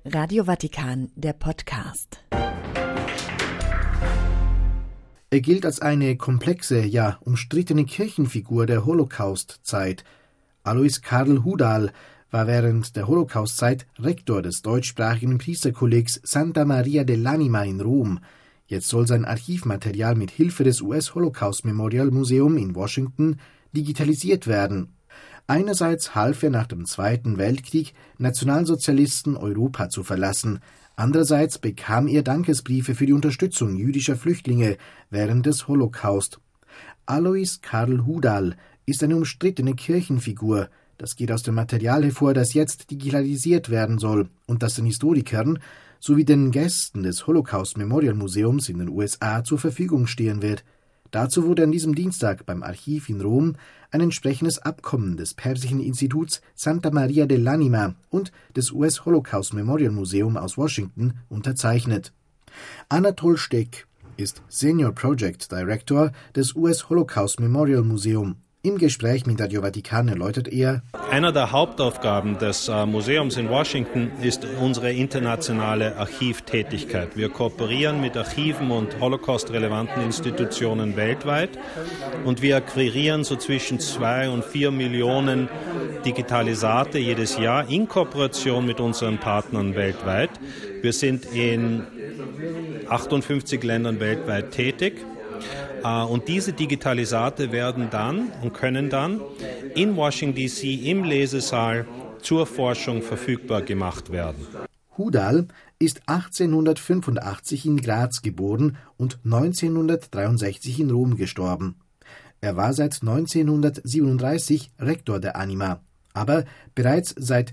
Radio Vatikan, der Podcast. Er gilt als eine komplexe, ja umstrittene Kirchenfigur der Holocaustzeit. Alois Karl Hudal war während der Holocaustzeit Rektor des deutschsprachigen Priesterkollegs Santa Maria dell'Anima in Rom. Jetzt soll sein Archivmaterial mit Hilfe des US Holocaust Memorial in Washington digitalisiert werden. Einerseits half er nach dem Zweiten Weltkrieg, Nationalsozialisten Europa zu verlassen. Andererseits bekam er Dankesbriefe für die Unterstützung jüdischer Flüchtlinge während des Holocaust. Alois Karl Hudal ist eine umstrittene Kirchenfigur. Das geht aus dem Material hervor, das jetzt digitalisiert werden soll und das den Historikern sowie den Gästen des Holocaust Memorial Museums in den USA zur Verfügung stehen wird. Dazu wurde an diesem Dienstag beim Archiv in Rom ein entsprechendes Abkommen des Persischen Instituts Santa Maria dell'Anima und des US Holocaust Memorial Museum aus Washington unterzeichnet. Anatol Steck ist Senior Project Director des US Holocaust Memorial Museum. Im Gespräch mit Radio Vatikan erläutert er: Einer der Hauptaufgaben des Museums in Washington ist unsere internationale Archivtätigkeit. Wir kooperieren mit Archiven und Holocaust-relevanten Institutionen weltweit und wir akquirieren so zwischen 2 und 4 Millionen Digitalisate jedes Jahr in Kooperation mit unseren Partnern weltweit. Wir sind in 58 Ländern weltweit tätig. Und diese Digitalisate werden dann und können dann in Washington D.C. im Lesesaal zur Forschung verfügbar gemacht werden. Hudal ist 1885 in Graz geboren und 1963 in Rom gestorben. Er war seit 1937 Rektor der Anima, aber bereits seit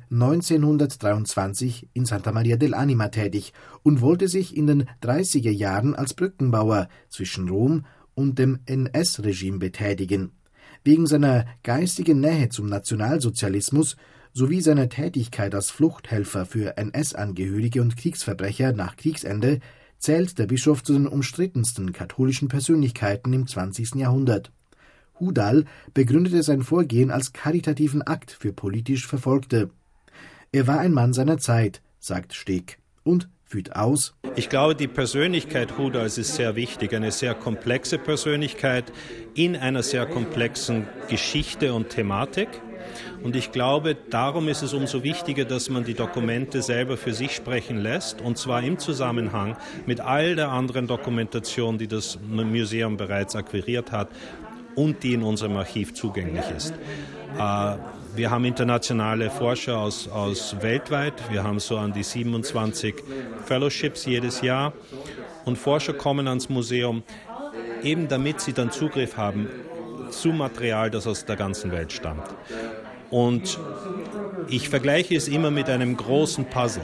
1923 in Santa Maria dell'Anima tätig und wollte sich in den 30er Jahren als Brückenbauer zwischen Rom und dem NS-Regime betätigen. Wegen seiner geistigen Nähe zum Nationalsozialismus sowie seiner Tätigkeit als Fluchthelfer für NS-Angehörige und Kriegsverbrecher nach Kriegsende zählt der Bischof zu den umstrittensten katholischen Persönlichkeiten im 20. Jahrhundert. Hudal begründete sein Vorgehen als karitativen Akt für politisch Verfolgte. Er war ein Mann seiner Zeit, sagt Steck, und führt aus: Ich glaube, die Persönlichkeit Hudals ist sehr wichtig, eine sehr komplexe Persönlichkeit in einer sehr komplexen Geschichte und Thematik. Und ich glaube, darum ist es umso wichtiger, dass man die Dokumente selber für sich sprechen lässt, und zwar im Zusammenhang mit all der anderen Dokumentation, die das Museum bereits akquiriert hat und die in unserem Archiv zugänglich ist. Wir haben internationale Forscher aus weltweit. Wir haben so an die 27 Fellowships jedes Jahr. Und Forscher kommen ans Museum, eben damit sie dann Zugriff haben zu Material, das aus der ganzen Welt stammt. Und ich vergleiche es immer mit einem großen Puzzle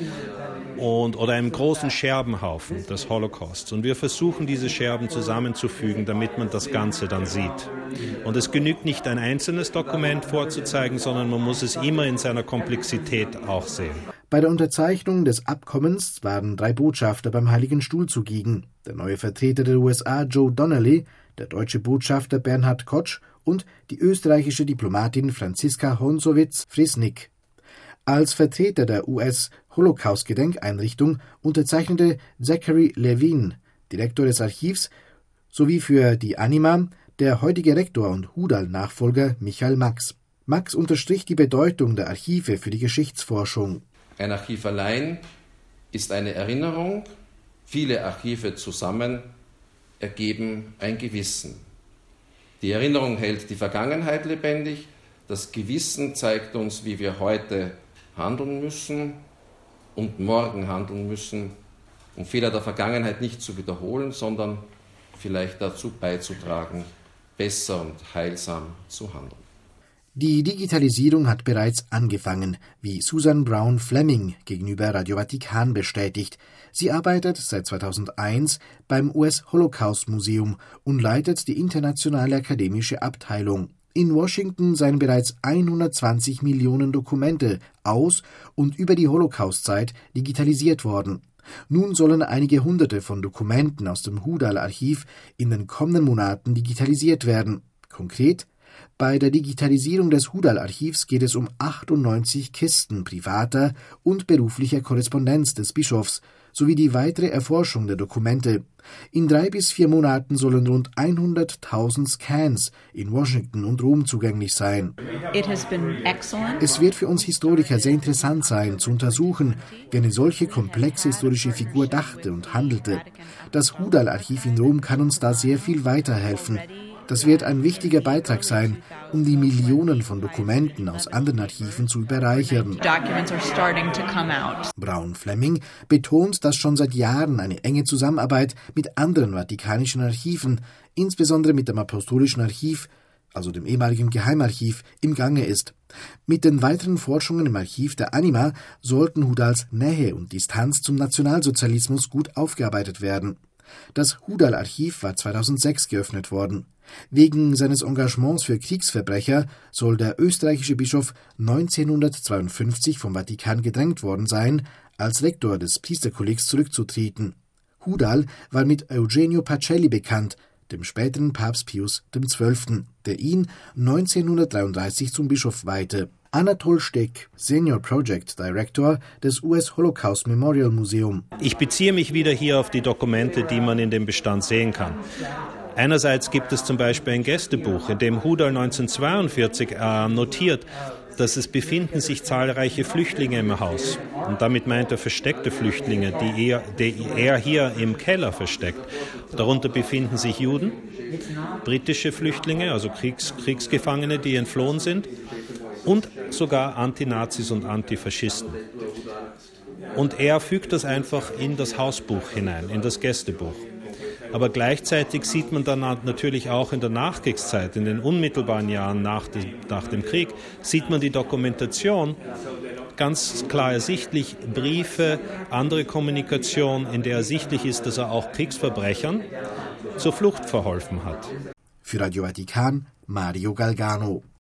oder einem großen Scherbenhaufen des Holocausts. Und wir versuchen, diese Scherben zusammenzufügen, damit man das Ganze dann sieht. Und es genügt nicht, ein einzelnes Dokument vorzuzeigen, sondern man muss es immer in seiner Komplexität auch sehen. Bei der Unterzeichnung des Abkommens waren 3 Botschafter beim Heiligen Stuhl zugegen: der neue Vertreter der USA Joe Donnelly, der deutsche Botschafter Bernhard Kotsch und die österreichische Diplomatin Franziska Honsowitz-Frisnick. Als Vertreter der US-Holocaust-Gedenkeinrichtung unterzeichnete Zachary Levine, Direktor des Archivs, sowie für die Anima der heutige Rektor und Hudal-Nachfolger Michael Max. Max unterstrich die Bedeutung der Archive für die Geschichtsforschung. Ein Archiv allein ist eine Erinnerung, viele Archive zusammen ergeben ein Gewissen. Die Erinnerung hält die Vergangenheit lebendig, das Gewissen zeigt uns, wie wir heute handeln müssen und morgen handeln müssen, um Fehler der Vergangenheit nicht zu wiederholen, sondern vielleicht dazu beizutragen, besser und heilsam zu handeln. Die Digitalisierung hat bereits angefangen, wie Susan Brown Fleming gegenüber Radio Vatikan bestätigt. Sie arbeitet seit 2001 beim US Holocaust Museum und leitet die internationale akademische Abteilung. In Washington seien bereits 120 Millionen Dokumente aus und über die Holocaustzeit digitalisiert worden. Nun sollen einige Hunderte von Dokumenten aus dem Hudal-Archiv in den kommenden Monaten digitalisiert werden. Konkret: Bei der Digitalisierung des Hudal-Archivs geht es um 98 Kisten privater und beruflicher Korrespondenz des Bischofs sowie die weitere Erforschung der Dokumente. In 3 bis 4 Monaten sollen rund 100.000 Scans in Washington und Rom zugänglich sein. Es wird für uns Historiker sehr interessant sein, zu untersuchen, wie eine solche komplexe historische Figur dachte und handelte. Das Hudal-Archiv in Rom kann uns da sehr viel weiterhelfen. Das wird ein wichtiger Beitrag sein, um die Millionen von Dokumenten aus anderen Archiven zu bereichern. Braun-Fleming betont, dass schon seit Jahren eine enge Zusammenarbeit mit anderen vatikanischen Archiven, insbesondere mit dem Apostolischen Archiv, also dem ehemaligen Geheimarchiv, im Gange ist. Mit den weiteren Forschungen im Archiv der Anima sollten Hudals Nähe und Distanz zum Nationalsozialismus gut aufgearbeitet werden. Das Hudal-Archiv war 2006 geöffnet worden. Wegen seines Engagements für Kriegsverbrecher soll der österreichische Bischof 1952 vom Vatikan gedrängt worden sein, als Rektor des Priesterkollegs zurückzutreten. Hudal war mit Eugenio Pacelli bekannt, dem späteren Papst Pius XII., der ihn 1933 zum Bischof weihte. Anatol Steck, Senior Project Director des US Holocaust Memorial Museum. Ich beziehe mich wieder hier auf die Dokumente, die man in dem Bestand sehen kann. Einerseits gibt es zum Beispiel ein Gästebuch, in dem Hudal 1942 notiert, dass es befinden sich zahlreiche Flüchtlinge im Haus. Und damit meint er versteckte Flüchtlinge, die er hier im Keller versteckt. Darunter befinden sich Juden, britische Flüchtlinge, also Kriegsgefangene, die entflohen sind, und sogar Antinazis und Antifaschisten. Und er fügt das einfach in das Hausbuch hinein, in das Gästebuch. Aber gleichzeitig sieht man dann natürlich auch in der Nachkriegszeit, in den unmittelbaren Jahren nach dem Krieg, sieht man die Dokumentation ganz klar ersichtlich, Briefe, andere Kommunikation, in der ersichtlich ist, dass er auch Kriegsverbrechern zur Flucht verholfen hat. Für Radio Vatikan, Mario Galgano.